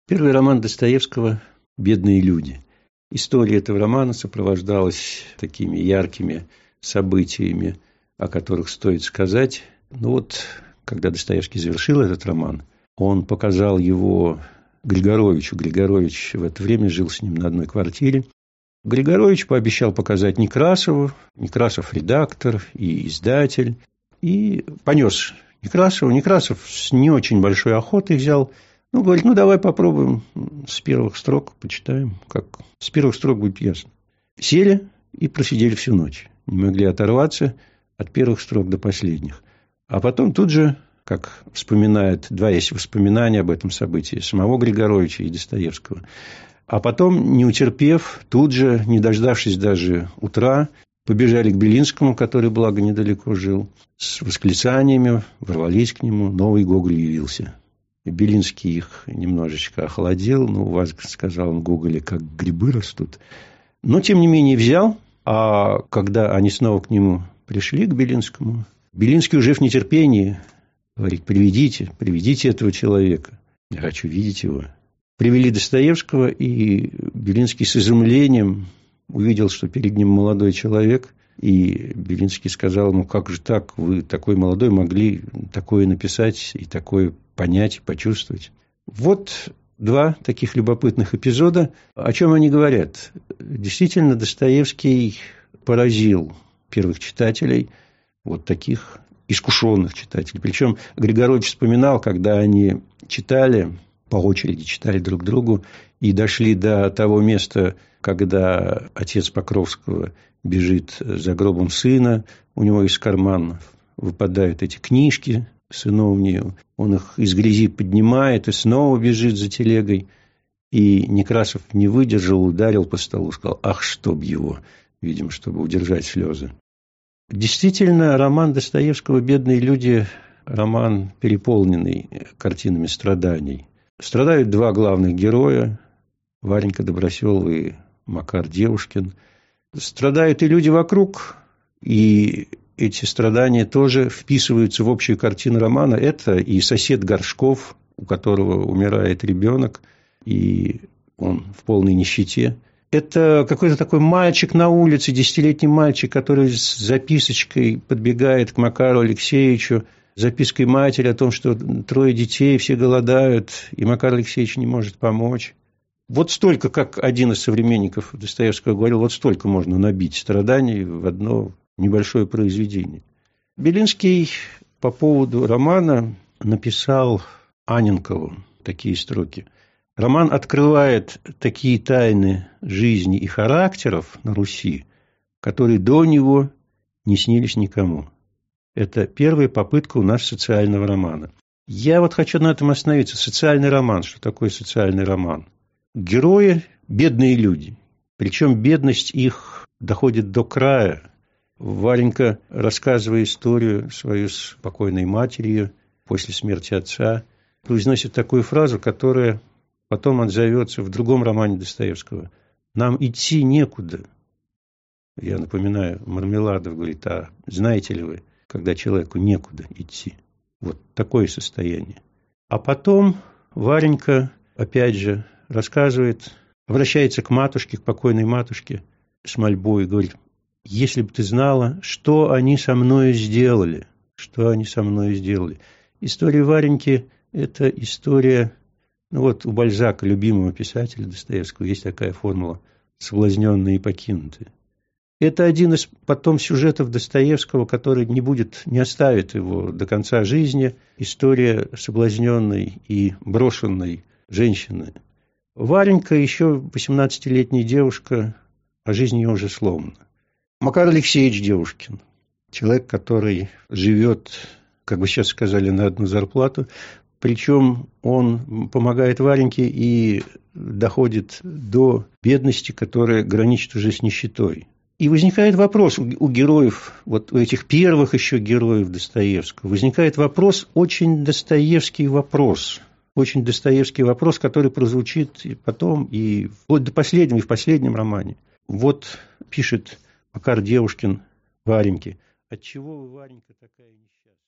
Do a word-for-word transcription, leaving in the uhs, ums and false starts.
Первый роман Достоевского «Бедные люди». История этого романа сопровождалась такими яркими событиями, о которых стоит сказать. Ну вот, когда Достоевский завершил этот роман, он показал его Григоровичу. Григорович в это время жил с ним на одной квартире. Григорович пообещал показать Некрасову. Некрасов редактор и издатель. И понес Некрасову. Некрасов с не очень большой охотой взял. Ну, говорит, ну, давай попробуем с первых строк, почитаем, как с первых строк будет ясно. Сели и просидели всю ночь. Не могли оторваться от первых строк до последних. А потом тут же, как вспоминает, два есть воспоминания об этом событии, самого Григоровича и Достоевского. А потом, не утерпев, тут же, не дождавшись даже утра, побежали к Белинскому, который, благо, недалеко жил, с восклицаниями, ворвались к нему, новый Гоголь явился. Белинский их немножечко охладил. Ну, у вас, сказал он, Гоголе, как грибы растут. Но, тем не менее, взял. А когда они снова к нему пришли, к Белинскому, Белинский уже в нетерпении говорит, приведите, приведите этого человека. Я хочу видеть его. Привели Достоевского, и Белинский с изумлением увидел, что перед ним молодой человек. И Белинский сказал ему, как же так, вы такой молодой могли такое написать и такое понять и почувствовать. Вот два таких любопытных эпизода. О чем они говорят? Действительно, Достоевский поразил первых читателей, вот таких искушенных читателей. Причем Григорович вспоминал, когда они читали, по очереди читали друг другу, и дошли до того места, когда отец Покровского бежит за гробом сына, у него из карманов выпадают эти книжки сыновние, он их из грязи поднимает и снова бежит за телегой. И Некрасов не выдержал, ударил по столу, сказал, ах, чтоб его, видимо, чтобы удержать слезы. Действительно, роман Достоевского «Бедные люди» – роман, переполненный картинами страданий. Страдают два главных героя – Варенька Доброселова и Макар Девушкин. Страдают и люди вокруг, и эти страдания тоже вписываются в общую картину романа. Это и сосед Горшков, у которого умирает ребенок, и он в полной нищете. Это какой-то такой мальчик на улице, десятилетний мальчик, который с записочкой подбегает к Макару Алексеевичу, запиской матери о том, что трое детей, все голодают, и Макар Алексеевич не может помочь. Вот столько, как один из современников Достоевского говорил, вот столько можно набить страданий в одно небольшое произведение. Белинский по поводу романа написал Анненкову такие строки. Роман открывает такие тайны жизни и характеров на Руси, которые до него не снились никому. Это первая попытка у нас социального романа. Я вот хочу на этом остановиться. Социальный роман. Что такое социальный роман? Герои – бедные люди. Причем бедность их доходит до края. Варенька, рассказывая историю свою с покойной матерью после смерти отца, произносит такую фразу, которая потом отзовется в другом романе Достоевского. «Нам идти некуда». Я напоминаю, Мармеладов говорит, а знаете ли вы, когда человеку некуда идти? Вот такое состояние. А потом Варенька, опять же, рассказывает, обращается к матушке, к покойной матушке с мольбой и говорит, если бы ты знала, что они со мной сделали, что они со мной сделали. История Вареньки – это история, ну вот у Бальзака, любимого писателя Достоевского, есть такая формула «соблазненные и покинутые». Это один из потом сюжетов Достоевского, который не будет, не оставит его до конца жизни. История соблазненной и брошенной женщины. Варенька еще восемнадцатилетняя девушка, а жизнь ее уже сломана. Макар Алексеевич Девушкин. Человек, который живет, как бы сейчас сказали, на одну зарплату. Причем он помогает Вареньке и доходит до бедности, которая граничит уже с нищетой. И возникает вопрос у героев, вот у этих первых еще героев Достоевского, возникает вопрос, очень Достоевский вопрос, очень Достоевский вопрос, который прозвучит и потом, и вот до последнего, и в последнем романе. Вот пишет Макар Девушкин Вареньке, отчего вы, Варенька, такая несчастная?